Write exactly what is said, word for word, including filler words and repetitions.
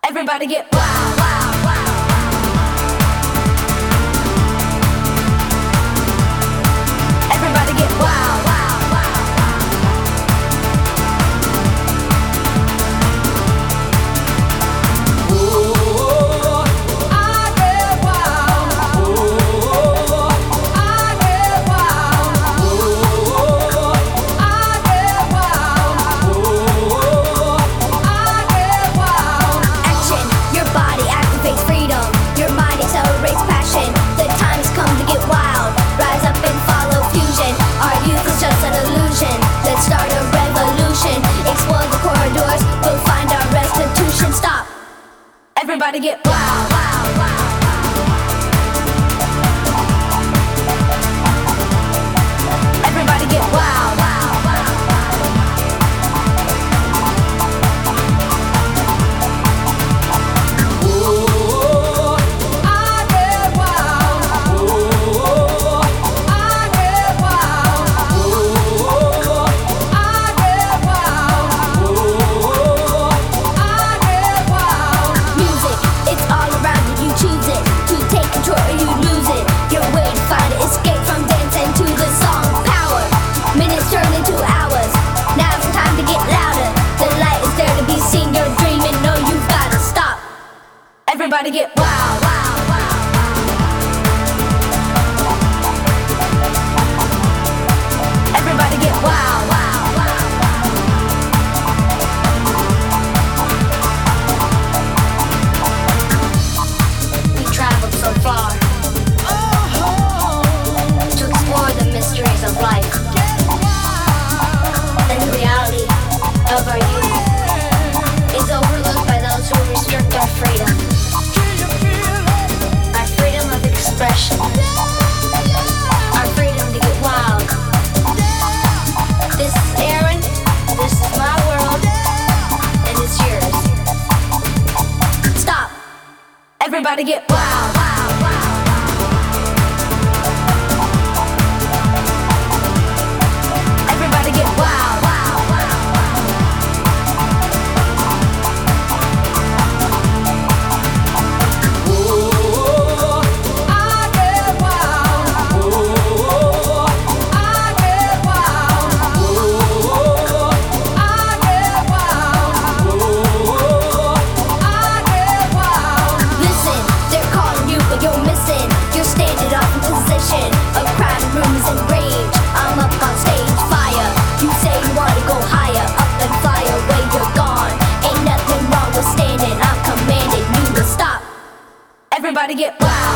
Everybody get wild, wild, wild. Everybody get wild, wild, wild. Ooh, I get wild. Ooh, I get wild. Ooh, I get wild. Ooh, I get wild. Action, your body activates freedom. Your mind accelerates passion. The time's come to get wild. Rise up and follow fusion. Our youth is just an illusion. Let's start a revolution. Explore the corridors. We'll find our restitution. Stop. Everybody get wild, wild, wild. Everybody get wild, wild, wild. Ooh, I get wild. Ooh, I get wild. Ooh, I get wild. Ooh, I get wild. Music, it's all around you. You choose it to take control or you lose it. Your way to find it. Escape from dancing to the song. Power. Minutes turn into hours. Now's the time to get louder. The light is there to be seen. You're dreaming. No, you've gotta stop. Everybody get wild, wild, wild. Everybody get wild, wild, wild. We traveled so far to explore the mysteries of life and the reality of our youth is overlooked by those who restrict our freedom. Our freedom of expression. Our freedom to get wild. This is Aaron. This is my world. And it's yours. Stop. Everybody get wild, wild, wild. Everybody get wild, wild, wild. Ooh, I get wild. Ooh, I get wild. Ooh, I get wild. Ooh, I get wild. Listen, they're calling you, but you're missing. You're standing off in position. A crowded room is in rage. I'm up on stage, fire. You say you wanna go higher, up and fly away, you're gone. Ain't nothing wrong with standing. I'm commanding you to stop. Everybody get wild.